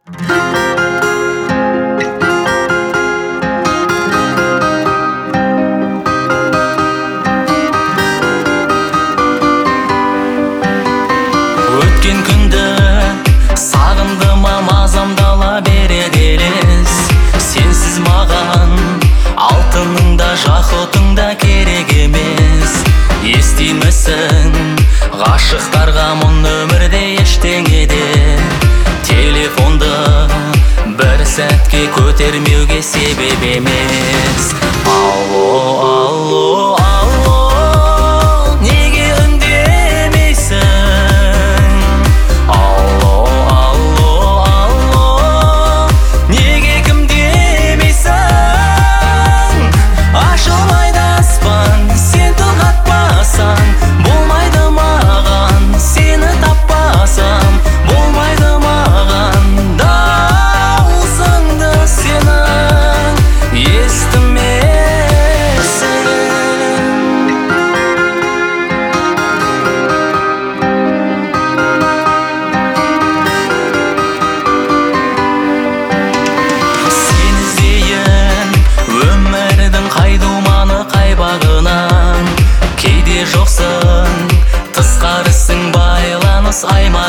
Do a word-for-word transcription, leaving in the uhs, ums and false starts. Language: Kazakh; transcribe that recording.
Өткен күнді сағындыма мазамдала береді елес. Сенсіз маған алтының да жақұтың да керек емес. Естимісің ғашықтарға мұн өмірде ештеңе де. Телефонды бір сәтке көтермеуге себеп емес. Алло, алло, алло, неге үндемейсің? Алло, алло, алло, неге кім демейсің? Ашылмайды аспан, сен тіл қатпасаң, болмайды маған, сені таппасам, болмайды маған. Дауысыңды сенің естімесің. Сен іздейін өмірдің қай думаны қай бағынан. Кейде жоқсың, тысқарысың байланыс аймағынан.